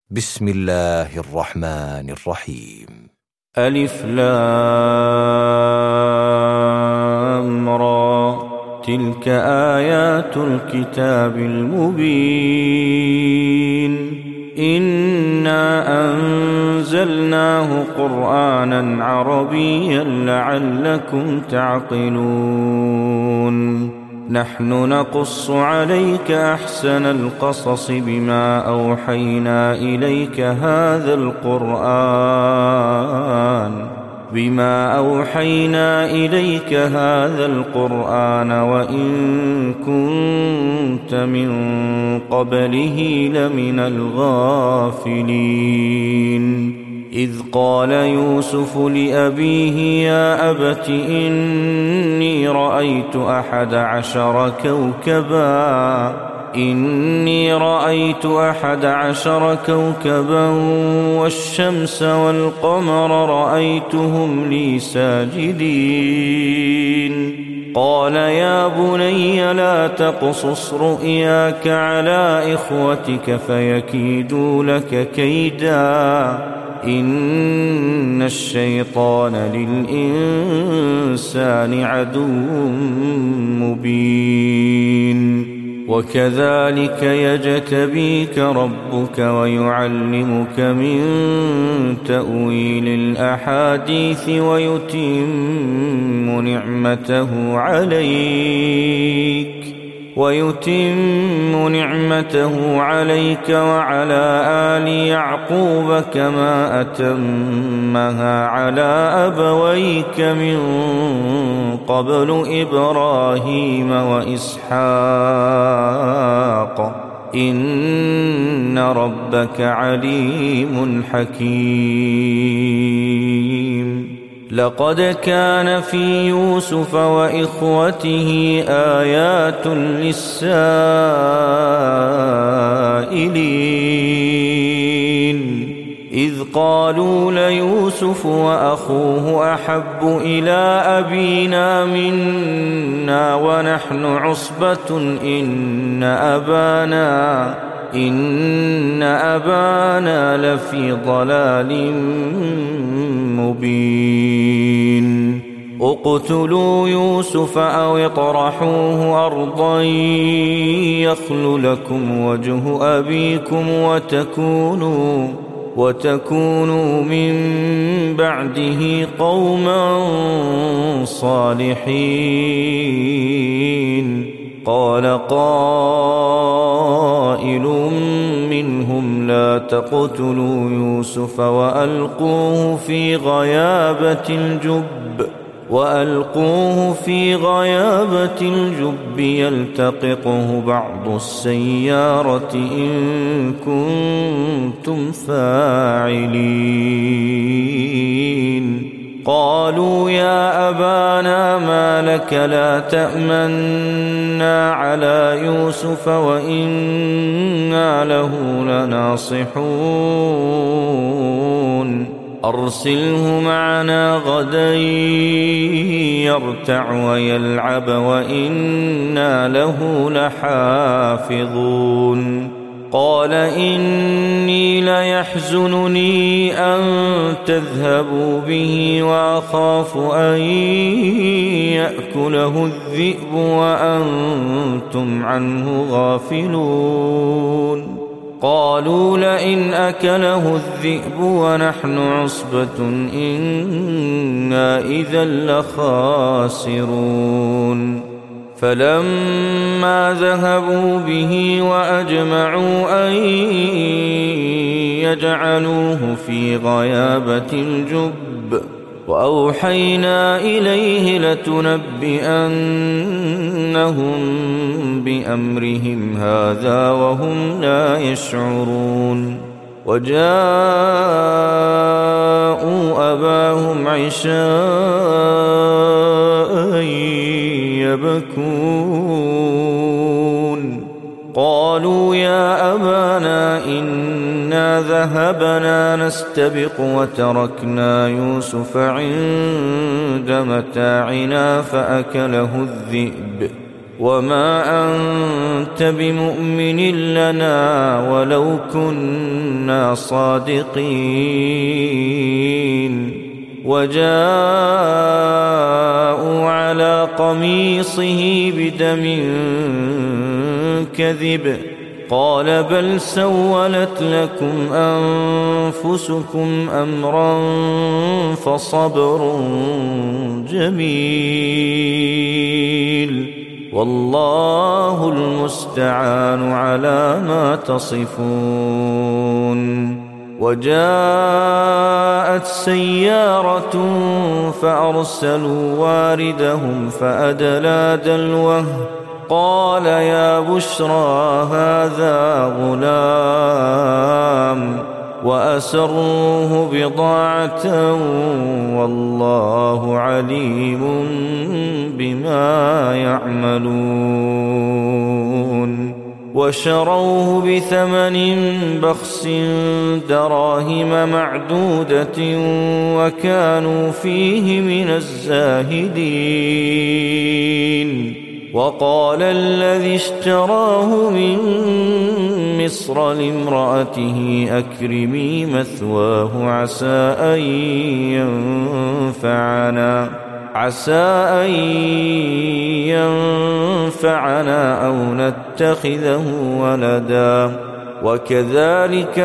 بسم الله الرحمن الرحيم. ألف لام را، تلك آيات الكتاب المبين. إنا أنزلناه قرآنا عربيا لعلكم تعقلون. نحن نقص عليك أحسن القصص بما أوحينا إليك هذا القرآن وإن كنت من قبله لمن الغافلين. إذ قال يوسف لأبيه يا أبت إني رأيت 11 كوكبا والشمس والقمر رأيتهم لي ساجدين. قال يا بني لا تقصص رؤياك على إخوتك فيكيدوا لك كيدا، إن الشيطان للإنسان عدو مبين. وكذلك يجتبيك ربك ويعلمك من تأويل الأحاديث ويتم نعمته عليك وعلى آل يعقوب كما أتمها على أبويك من قبل إبراهيم وإسحاق إن ربك عليم حكيم. لقد كان في يوسف وإخوته آيات للسائلين، إذ قالوا ليوسف وأخوه أحب إلى أبينا منا ونحن عصبة إن أبانا لفي ضلال مبين. اقتلوا يوسف أو اطرحوه أرضا يخل لكم وجه أبيكم وتكونوا من بعده قوما صالحين. قال قائل منهم لا تقتلوا يوسف وألقوه في غيابة الجب يلتقطه بعض السيارة إن كنتم فاعلين. قالوا يا أبانا ما لك لا تأمنا على يوسف وإنا له لناصحون. أرسله معنا غدا يرتع ويلعب وإنا له لحافظون. قال إني ليحزنني أن تذهبوا به وأخاف أن يأكله الذئب وأنتم عنه غافلون. قالوا لئن أكله الذئب ونحن عصبة إنا إذا لخاسرون. فلما ذهبوا به وأجمعوا أن يجعلوه في غيابة الجب وأوحينا إليه لتنبئنهم بأمرهم هذا وهم لا يشعرون. وجاءوا أباهم عشاء يبكون. قالوا يا أبانا إنا ذهبنا نستبق وتركنا يوسف عند متاعنا فأكله الذئب وما أنت بمؤمن لنا ولو كنا صادقين وجاءوا على قميصه بدم كذب قال بل سولت لكم أنفسكم أمرا فصبر جميل والله المستعان على ما تصفون. وجاءت سيارة فأرسلوا واردهم فأدلى دلوه قال يا بشرى هذا غلام وأسروه بضاعة والله عليم بما يعملون. وشروه بثمن بخس دراهم معدودة وكانوا فيه من الزاهدين. وقال الذي اشتراه من مصر لامرأته أكرمي مثواه عسى أن ينفعنا أو نتخذه ولدا. وكذلك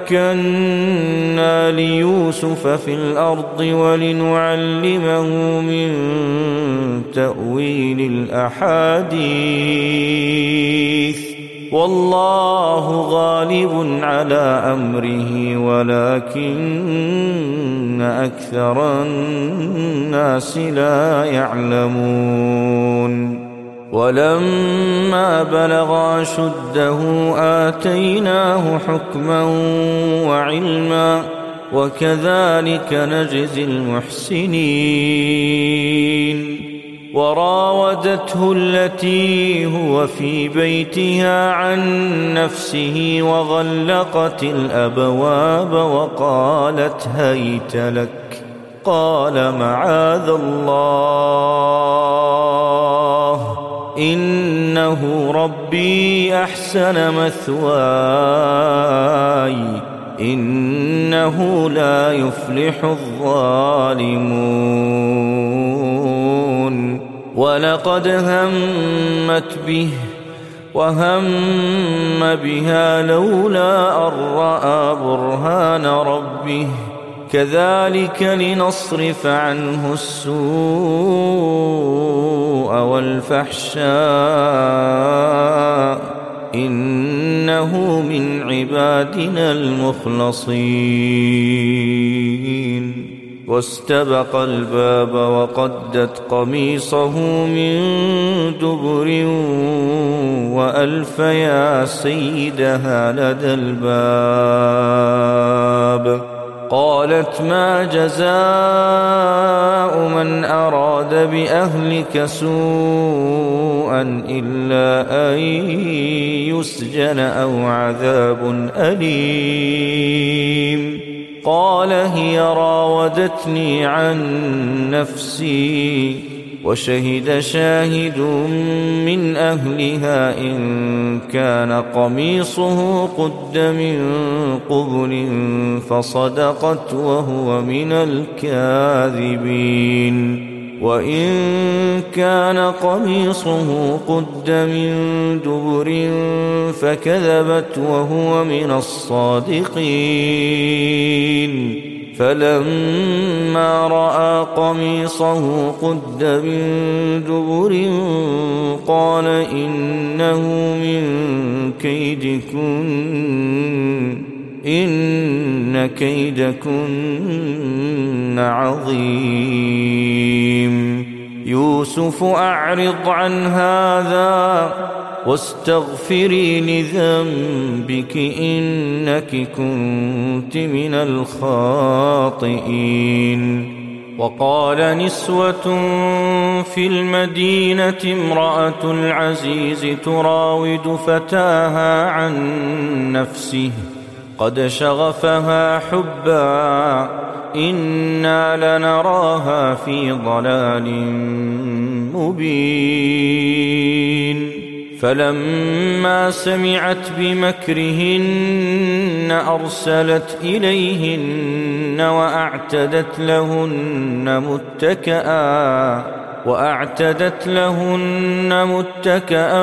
مكنا ليوسف في الأرض ولنعلمه من تأويل الأحاديث والله غالب على أمره ولكن أكثر الناس لا يعلمون. ولما بلغ أشده آتيناه حكما وعلما وكذلك نجزي المحسنين. وراودته التي هو في بيتها عن نفسه وغلقت الأبواب وقالت هيت لك قال معاذ الله إنه ربي أحسن مثواي إنه لا يفلح الظالمون. ولقد همت به وهم بها لولا أن رأى برهان ربه كذلك لنصرف عنه السوء والفحشاء إنه من عبادنا المخلصين. واستبق الباب وقدت قميصه من دبر وألف يا سيدها لدى الباب قالت ما جزاء من أراد بأهلك سوءا إلا أن يسجن أو عذاب أليم. قال هي راودتني عن نفسي وشهد شاهد من أهلها إن كان قميصه قد من قبل فصدقت وهو من الكاذبين وإن كان قميصه قد من دبر فكذبت وهو من الصادقين. فلما رأى قميصه قد من دبر قال إنه من كيدكن إن كيدكن عظيم. يوسف أعرض عن هذا واستغفري لذنبك إنك كنت من الخاطئين. وقال نسوة في المدينة امرأة العزيز تراود فتاها عن نفسه قد شغفها حبا إنا لنراها في ضلال مبين. فلما سمعت بمكرهن أرسلت إليهن وأعتدت لهن متكئا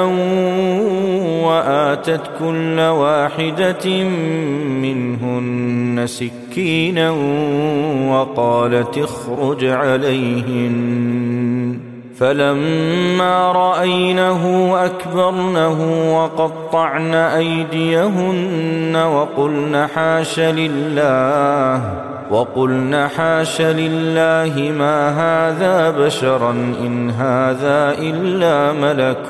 وآتت كل واحدة منهن سكينا وقالت اخرج عليهن. فلما رأينه أكبرنه وقطعن أيديهن وقلن حاش لله ما هذا بشرا إن هذا إلا ملك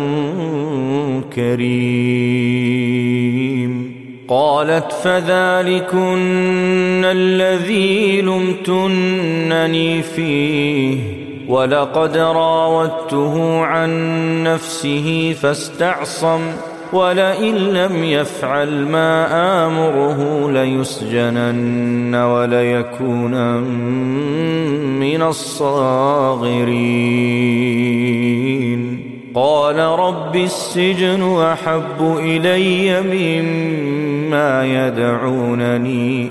كريم. قالت فذلكن الذي لمتنني فيه ولقد راودته عن نفسه فاستعصم ولئن لم يفعل ما آمره ليسجنن وليكونا من الصاغرين. قال رب السجن أحب إلي مما يدعونني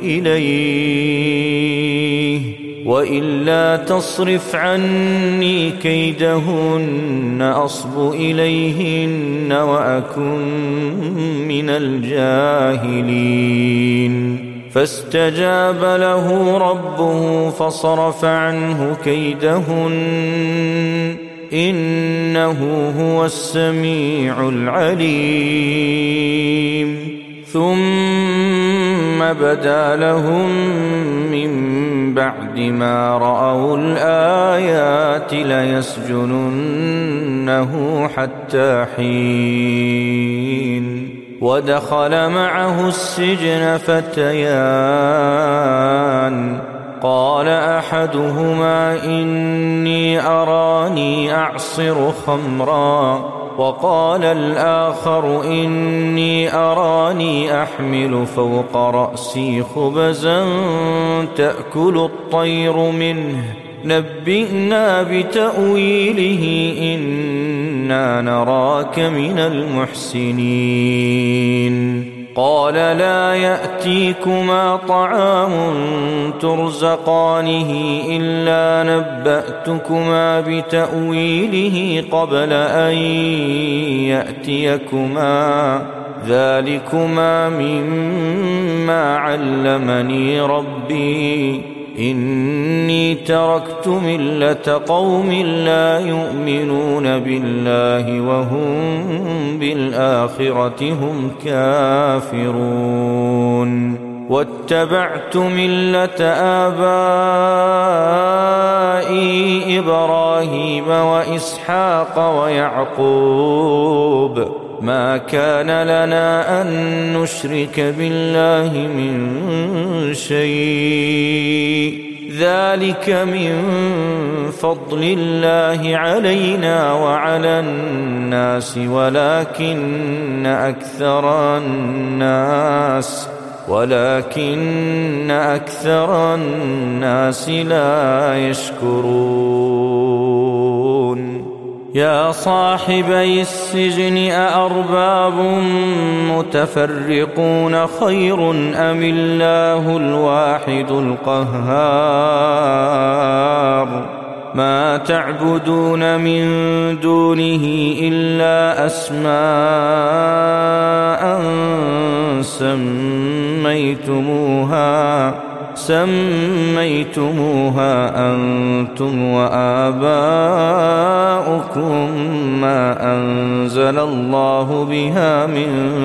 إليه وإلا تصرف عني كيدهن أصب إليهن وأكن من الجاهلين. فاستجاب له ربه فصرف عنه كيدهن إنه هو السميع العليم. ثم بدا لهم من بعد ما رأوا الآيات ليسجننه حتى حين. ودخل معه السجن فتيان قال أحدهما إني أراني أعصر خمرا وقال الآخر إني أراني أحمل فوق رأسي خبزا تأكل الطير منه نبئنا بتأويله إنا نراك من المحسنين. قال لا يأتيكما طعام ترزقانه إلا نبأتكما بتأويله قبل أن يأتيكما ذلكما مما علمني ربي إني تركت ملة قوم لا يؤمنون بالله وهم بالآخرة هم كافرون. واتبعت ملة آبائي إبراهيم وإسحاق ويعقوب ما كان لنا أن نشرك بالله من شيء ذلك من فضل الله علينا وعلى الناس ولكن أكثر الناس لا يشكرون. يا صاحبي السجن أأرباب متفرقون خير أم الله الواحد القهار. ما تعبدون من دونه إلا أسماء سميتموها أنتم وآباؤكم ما أنزل الله بها من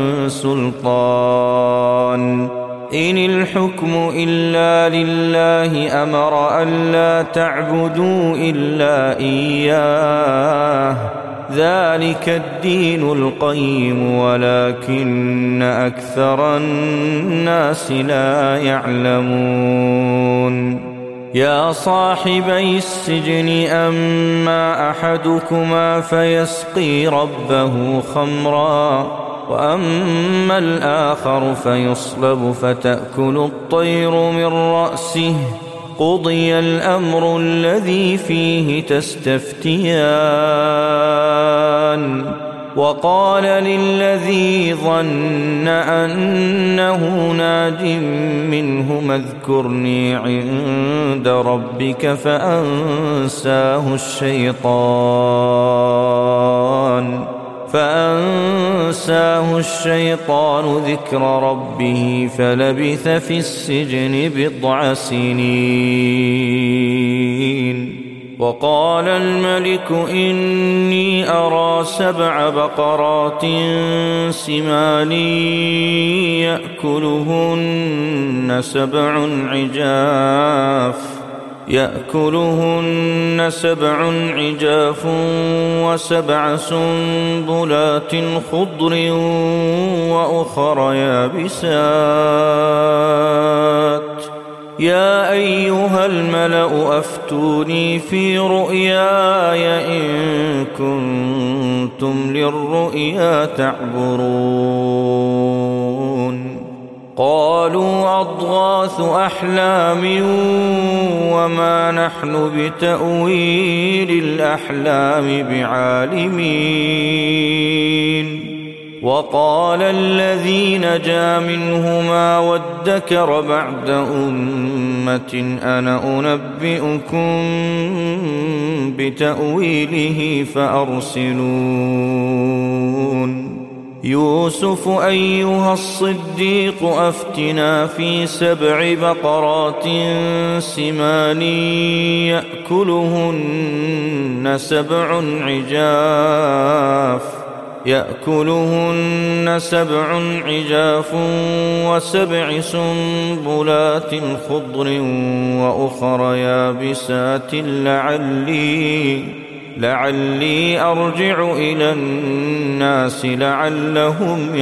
سلطان إن الحكم إلا لله أمر ألا تعبدوا إلا إياه ذلك الدين القيم ولكن أكثر الناس لا يعلمون. يا صاحبي السجن أما أحدكما فيسقي ربه خمرا وأما الآخر فيصلب فتأكل الطير من رأسه قضي الأمر الذي فيه تستفتيان وقال للذي ظن أنه ناج منه اذكرني عند ربك فأنساه الشيطان ذكر ربه فلبث في السجن بضع سنين. وقال الملك إني أرى 7 بقرات سمان يأكلهن 7 عجاف و7 سنبلات خضر وأخر يابسات يا أيها الملأ أفتوني في رؤياي إن كنتم للرؤيا تعبرون. قالوا أضغاث أحلام وما نحن بتأويل الأحلام بعالمين. وقال الذي نجا منهما وادكر بعد أمة أنا أنبئكم بتأويله فأرسلون. يوسف أيها الصديق أفتنا في 7 بقرات سمان يأكلهن 7 عجاف و7 سنبلات خضر وأخر يابسات لعلي أرجع إلى الناس لعلهم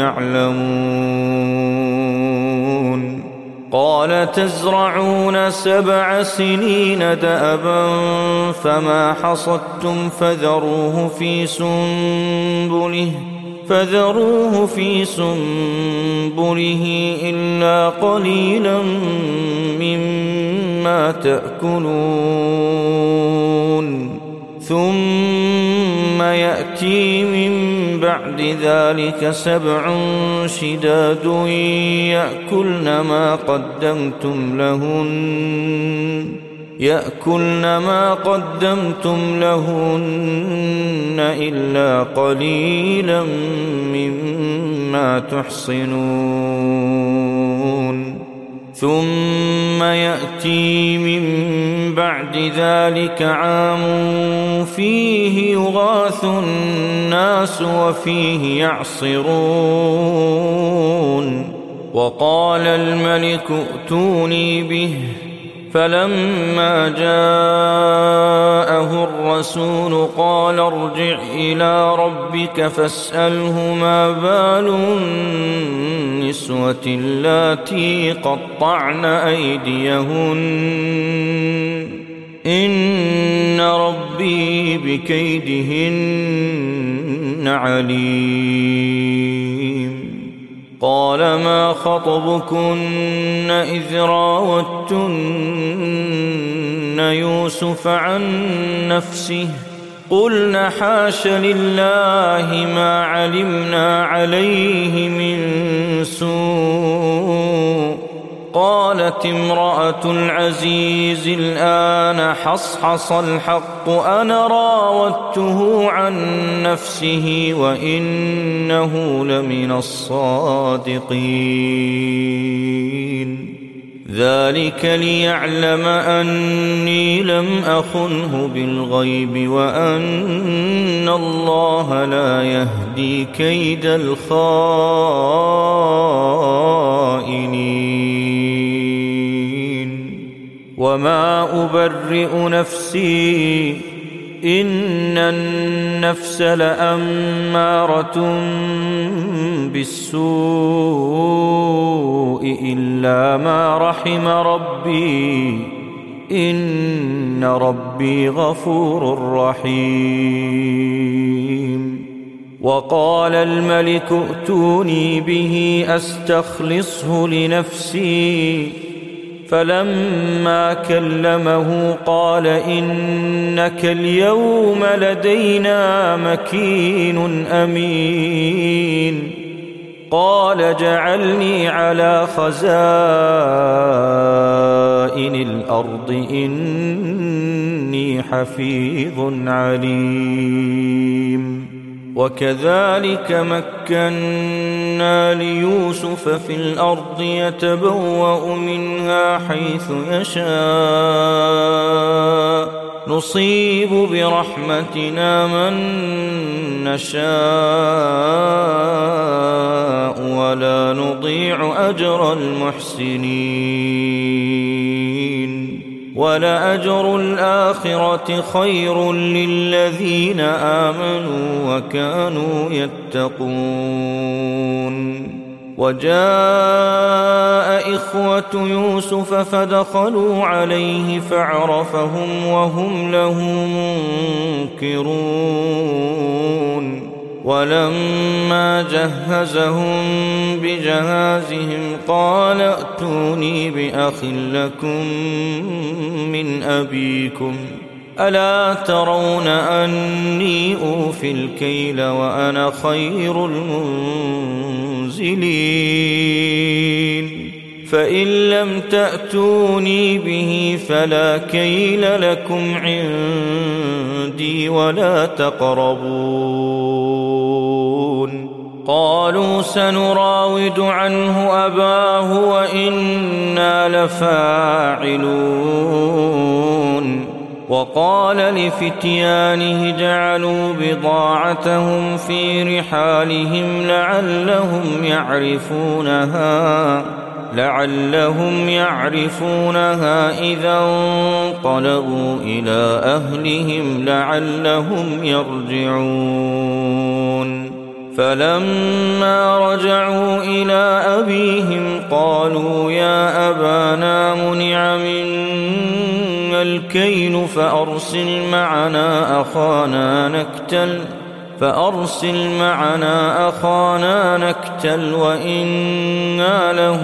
يعلمون. قال تزرعون 7 سنين دأبا فما حصدتم فذروه في سنبله إلا قليلا مما تأكلون. ثم يأتي من بعد ذلك 7 شداد يأكلن ما قدمتم لهن إلا قليلا مما تحصنون. ثم يأتي من بعد ذلك عام فيه يغاث الناس وفيه يعصرون. وقال الملك ائتوني به فلما جاءه الرسول قال ارجع إلى ربك فاسأله ما بال النسوة اللاتي قطعن أيديهن إن ربي بكيدهن عليم. قال ما خطبكن إذ راوتن يوسف عن نفسه قلن حاش لله ما علمنا عليه من سوء. قالت امرأة العزيز الآن حصحص الحق أنا راودته عن نفسه وإنه لمن الصادقين. ذلك ليعلم أني لم أخنه بالغيب وأن الله لا يهدي كيد الخائنين. وما أبرئ نفسي إن النفس لأمارة بالسوء إلا ما رحم ربي إن ربي غفور رحيم. وقال الملك ائتوني به أستخلصه لنفسي. قال لا تخف إنك اليوم من المرسلين. وقال الملك ائتوني به أستخلصه لنفسي. قال لا تخف إنك اليوم من المرسلين. وقال الملك ائتوني به أستخلصه لنفسي. قال لا تخف إنك اليوم من المرسلين. وقال الملك ائتوني به أستخلصه لنفسي. فلما كلمه قال إنك اليوم لدينا مكين أمين قال جعلني على خزائن الأرض إني حفيظ عليم وكذلك مكنا ليوسف في الأرض يتبوأ منها حيث يشاء نصيب برحمتنا من نشاء ولا نضيع أجر المحسنين ولأجر الآخرة خير للذين آمنوا وكانوا يتقون وجاء إخوة يوسف فدخلوا عليه فعرفهم وهم له منكرون ولما جهزهم بجهازهم قال ائتوني بأخ لكم من أبيكم ألا ترون أني أوفي الكيل وأنا خير المنزلين فإن لم تأتوني به فلا كيل لكم عندي ولا تقربون قالوا سنراود عنه أباه وإنا لفاعلون وقال لفتيانه جعلوا بضاعتهم في رحالهم لعلهم يعرفونها إذا انقلبوا إلى أهلهم لعلهم يرجعون فلما رجعوا إلى أبيهم قالوا يا أبانا منع منا الكيل فأرسل معنا أخانا نكتل وإنا له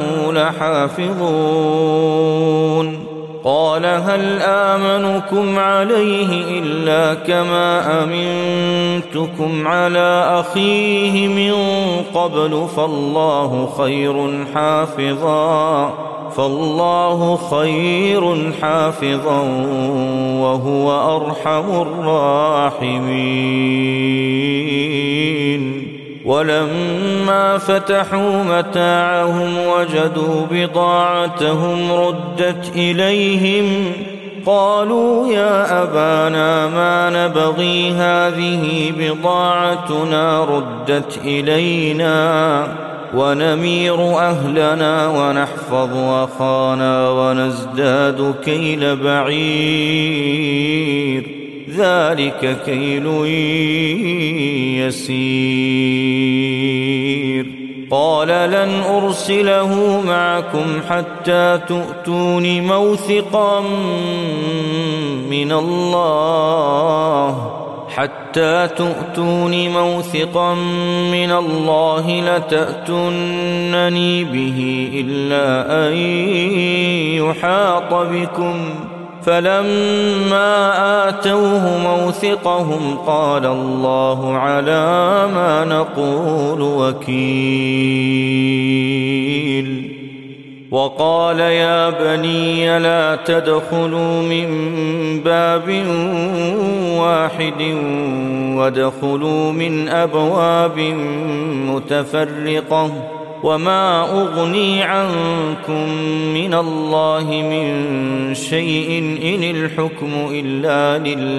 لحافظون قال هل آمنكم عليه إلا كما أمنتكم على أخيه من قبل فالله خير حافظا وهو أرحم الراحمين ولما فتحوا متاعهم وجدوا بضاعتهم ردت إليهم قالوا يا أبانا ما نبغي هذه بضاعتنا ردت إلينا ونمير أهلنا ونحفظ أخانا ونزداد كيل بعير ذلك كيل يسير قال لن أرسله معكم حتى تؤتون موثقا من الله لتأتونني به إلا أن يحاط بكم فلما آتوه موثقهم قال الله على ما نقول وكيل وقال يا بني لا تدخلوا من باب واحد وادخلوا من أبواب متفرقة وما أغني عنكم من الله من شيء إن الحكم إلا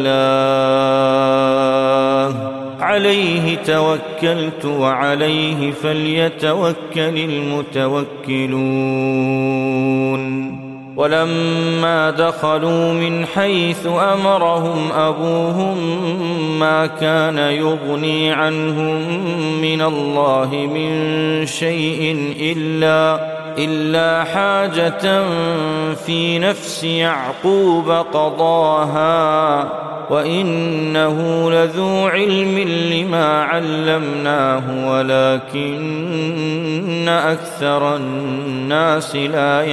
لله عليه توكلت وعليه فليتوكل المتوكلون ولما دخلوا من حيث أمرهم أبوهم ما كان يغني عنهم من الله من شيء إلا حاجة في نفس يعقوب قضاها وإنه لذو علم لما علمناه ولكن أكثر الناس لا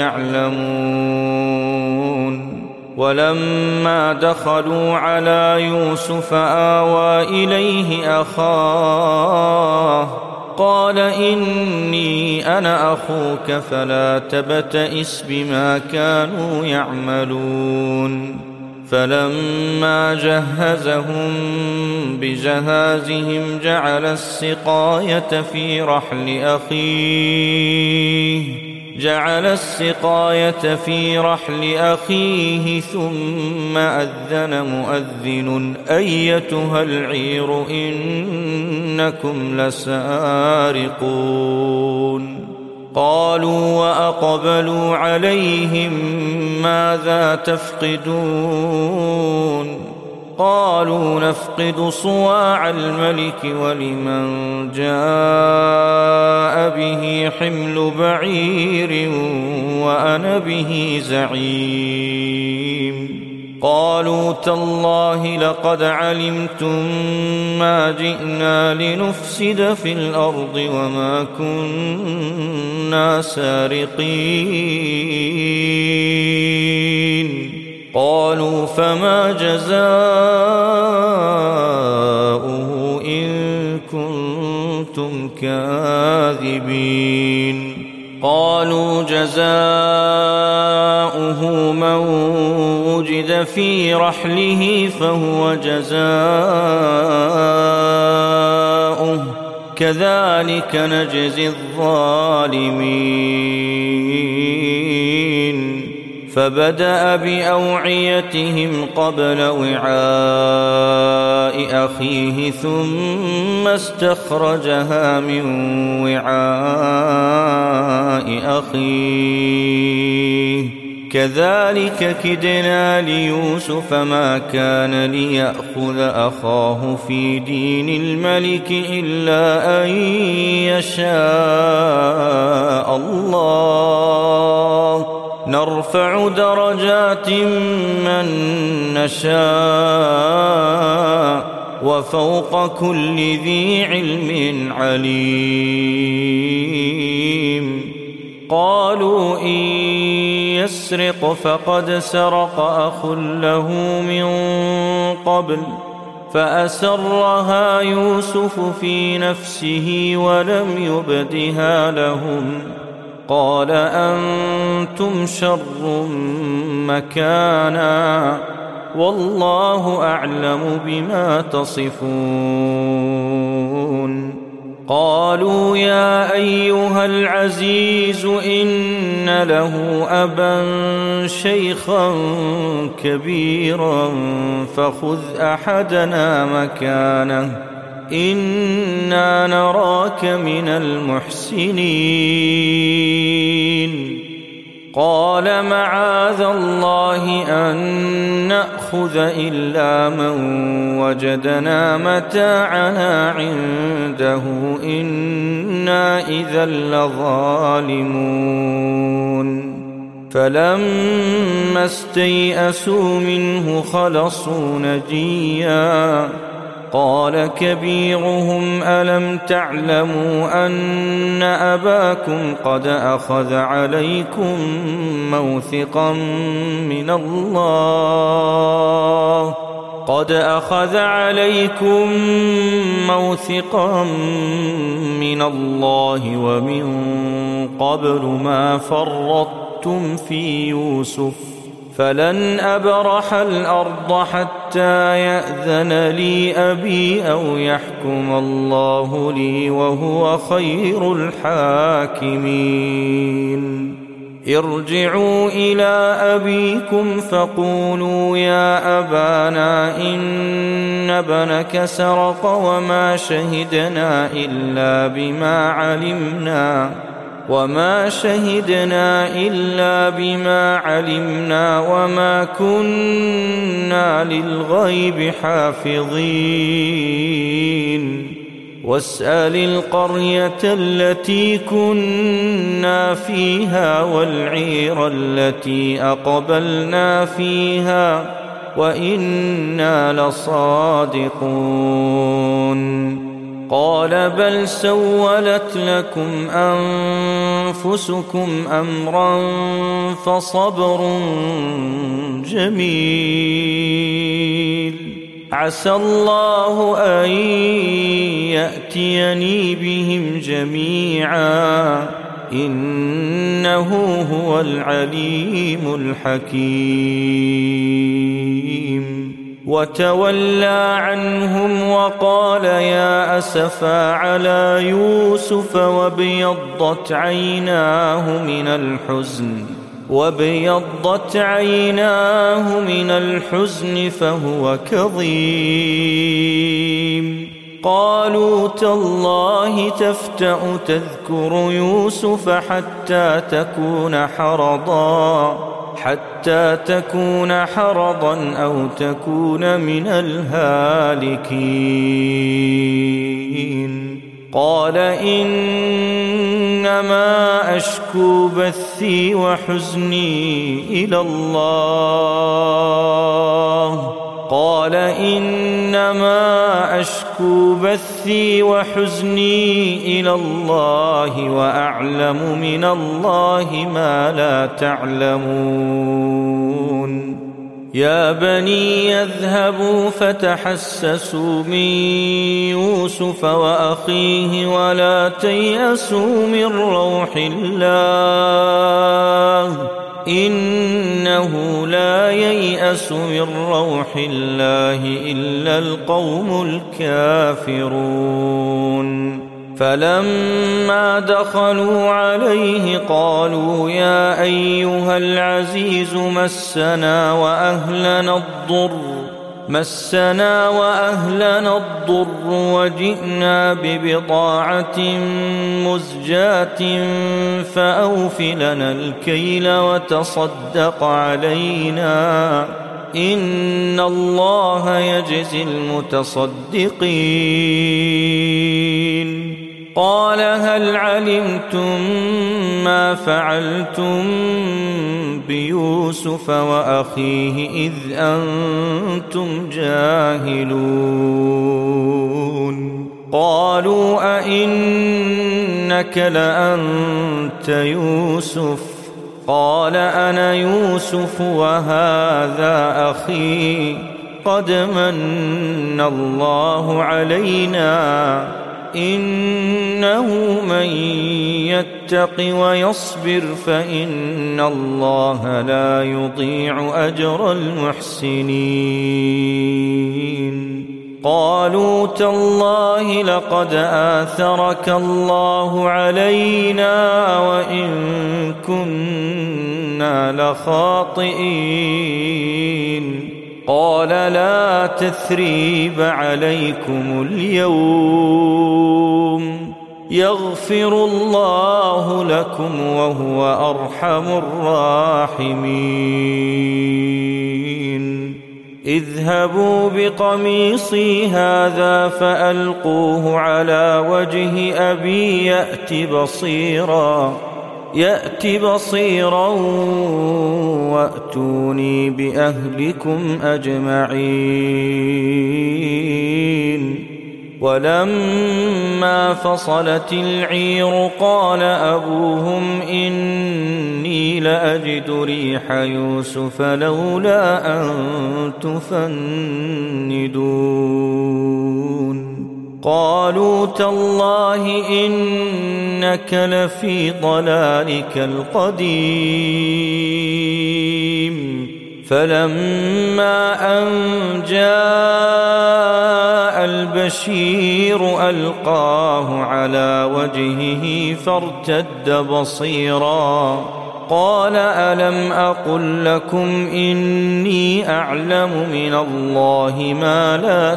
يعلمون ولما دخلوا على يوسف آوى إليه أخاه قال إني أنا أخوك فلا تبتئس بما كانوا يعملون فلما جهزهم بجهازهم جعل السقاية في رحل أخيه ثم أذن مؤذن أيتها العير إنكم لسارقون قالوا وأقبلوا عليهم ماذا تفقدون قالوا نفقد صواع الملك ولمن جاء به حمل بعير وأنا به زعيم قالوا تالله لقد علمتم ما جئنا لنفسد في الأرض وما كنا سارقين قالوا فما جزاؤه إن كنتم كاذبين قالوا جزاؤه من وجد في رحله فهو جزاؤه كذلك نجزي الظالمين فبدأ بأوعيتهم قبل وعاء أخيه ثم استخرجها من وعاء أخيه كذلك كدنا ليوسف ما كان ليأخذ أخاه في دين الملك إلا أن يشاء الله نرفع درجات من نشاء وفوق كل ذي علم عليم قالوا إن يسرق فقد سرق أخ له من قبل فأسرها يوسف في نفسه ولم يبدها لهم قال أنتم شر مكانا والله أعلم بما تصفون قالوا يا أيها العزيز إن له أبا شيخا كبيرا فخذ أحدنا مكانه إنا نراك من المحسنين قال معاذ الله أن نأخذ إلا من وجدنا متاعنا عنده إنا إذا لظالمون فلما استيئسوا منه خلصوا نجيا قال كبيرهم ألم تعلموا أن أباكم قد أخذ عليكم موثقا من الله ومن قبل ما فرطتم في يوسف فلن أبرح الأرض حتى يأذن لي أبي أو يحكم الله لي وهو خير الحاكمين ارجعوا إلى أبيكم فقولوا يا أبانا إن ابنك سرق وما شهدنا إلا بما علمنا وما كنا للغيب حافظين واسأل القرية التي كنا فيها والعير التي أقبلنا فيها وإنا لصادقون قال بل سولت لكم أنفسكم أمرا فصبر جميل عسى الله أن يأتيني بهم جميعا إنه هو العليم الحكيم وتولى عنهم وقال يا أسفا على يوسف وابيضت عيناه من الحزن فهو كظيم قالوا تالله تفتأ تذكر يوسف حتى تكون حرضا أو تكون من الهالكين قال إنما أشكو بثي وحزني إلى الله وأعلم من الله ما لا تعلمون يا بني يذهبوا فتحسسوا من يوسف وأخيه ولا تيأسوا من روح الله إنه لا ييأس من روح الله إلا القوم الكافرون فلما دخلوا عليه قالوا يا أيها العزيز مسنا وأهلنا الضر وجئنا ببضاعة مزجاة فأوف لنا الكيل وتصدق علينا إن الله يجزي المتصدقين قال هل علمتم ما فعلتم بيوسف وأخيه إذ أنتم جاهلون قالوا أئنك لأنت يوسف قال أنا يوسف وهذا أخي قد من الله علينا إنه من يتق ويصبر فإن الله لا يضيع أجر المحسنين قالوا تالله لقد آثرك الله علينا وإن كنا لخاطئين قال لا تثريب عليكم اليوم يغفر الله لكم وهو أرحم الراحمين اذهبوا بقميصي هذا فألقوه على وجه أبي يأت بصيرا وأتوني بأهلكم أجمعين ولما فصلت العير قال أبوهم إني لأجد ريح يوسف لولا أن تفندون قالوا تالله إنك لفي ضلالك القديم فلما أن جاء البشير ألقاه على وجهه فارتد بصيرا قال ألم أقل لكم إني أعلم من الله ما لا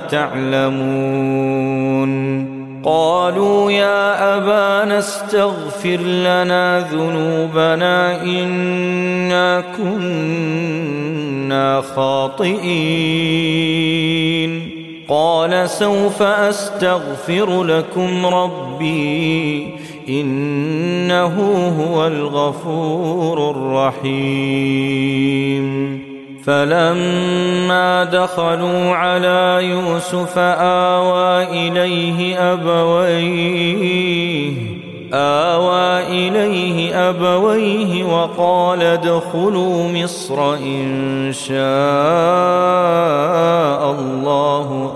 تعلمون قالوا يا أبانا استغفر لنا ذنوبنا إنا كنا خاطئين قال سوف أستغفر لكم ربي إنه هو الغفور الرحيم. فلما دخلوا على يوسف آوى إليه أبويه وقال ادخلوا مصر إن شاء الله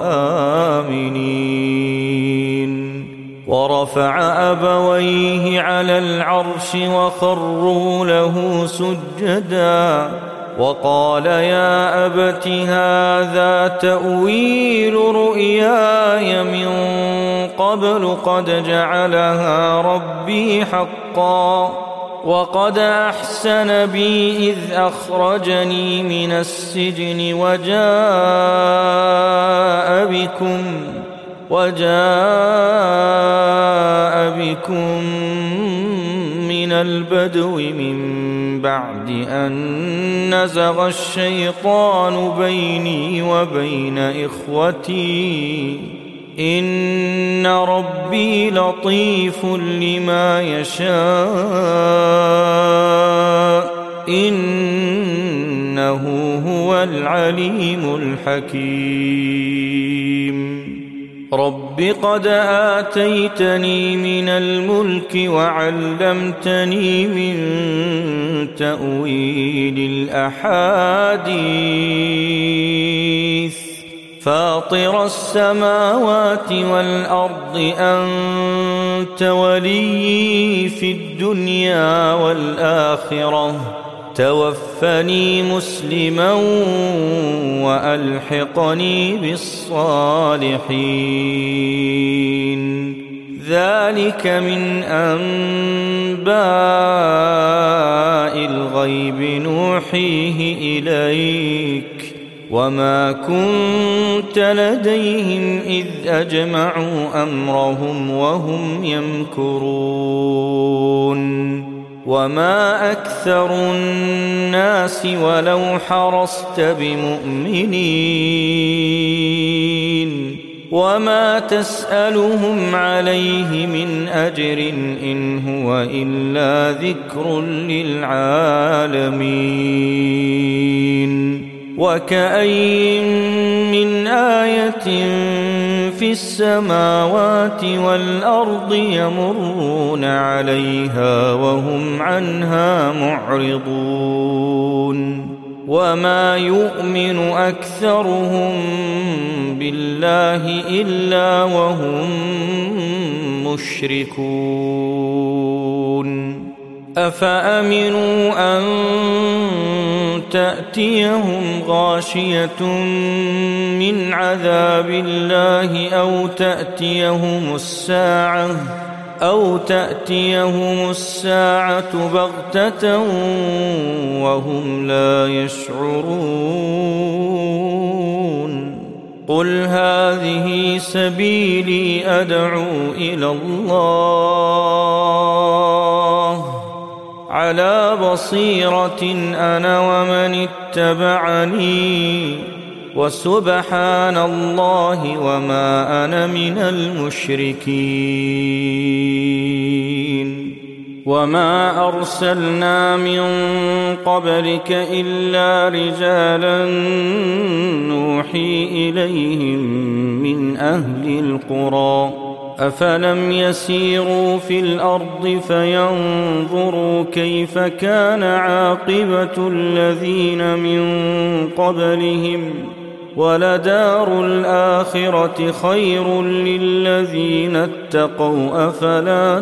آمنين. ورفع أبويه على العرش وخروا له سجدا وقال يا أبت هذا تأويل رؤياي من قبل قد جعلها ربي حقا وقد أحسن بي إذ أخرجني من السجن وجاء بكم من البدو من بعد أن نزغ الشيطان بيني وبين إخوتي إن ربي لطيف لما يشاء إنه هو العليم الحكيم. رب قد آتيتني من الملك وعلمتني من تأويل الأحاديث فاطر السماوات والأرض أنت ولي في الدنيا والآخرة توفني مسلما وألحقني بالصالحين. ذلك من أنباء الغيب نوحيه إليك وما كنت لديهم إذ أجمعوا أمرهم وهم يمكرون. وما أكثر الناس ولو حرصت بمؤمنين وما تسألهم عليه من أجر إن هو إلا ذكر للعالمين. وكأين من آية في السماوات والأرض يمرون عليها وهم عنها معرضون وما يؤمن أكثرهم بالله إلا وهم مشركون. أفأمنوا أن تأتيهم غاشية من عذاب الله أو تأتيهم الساعة بغتة وهم لا يشعرون. قل هذه سبيلي أدعو إلى الله على بصيرة أنا ومن اتبعني وسبحان الله وما أنا من المشركين. وما أرسلنا من قبلك إلا رجالا نوحي إليهم من أهل القرى أفلم يسيروا في الأرض فينظروا كيف كان عاقبة الذين من قبلهم ولدار الآخرة خير للذين اتقوا أفلا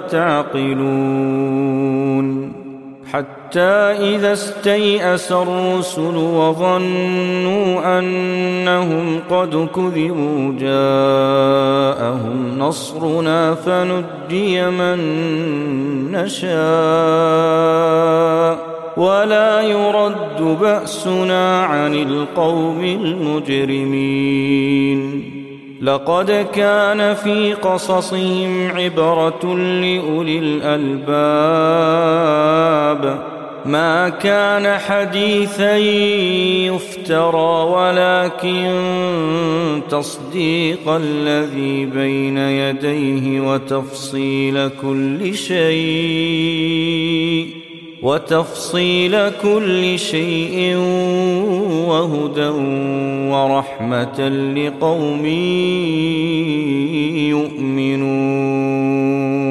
تعقلون. حتى إذا استيأس الرسل وظنوا أنهم قد كذبوا جاءهم نصرنا فنجي من نشاء ولا يرد بأسنا عن القوم المجرمين. لقد كان في قصصهم عبرة لأولي الألباب ما كان حديثا يفترى ولكن تصديق الذي بين يديه وتفصيل كل شيء وهدى ورحمة لقوم يؤمنون.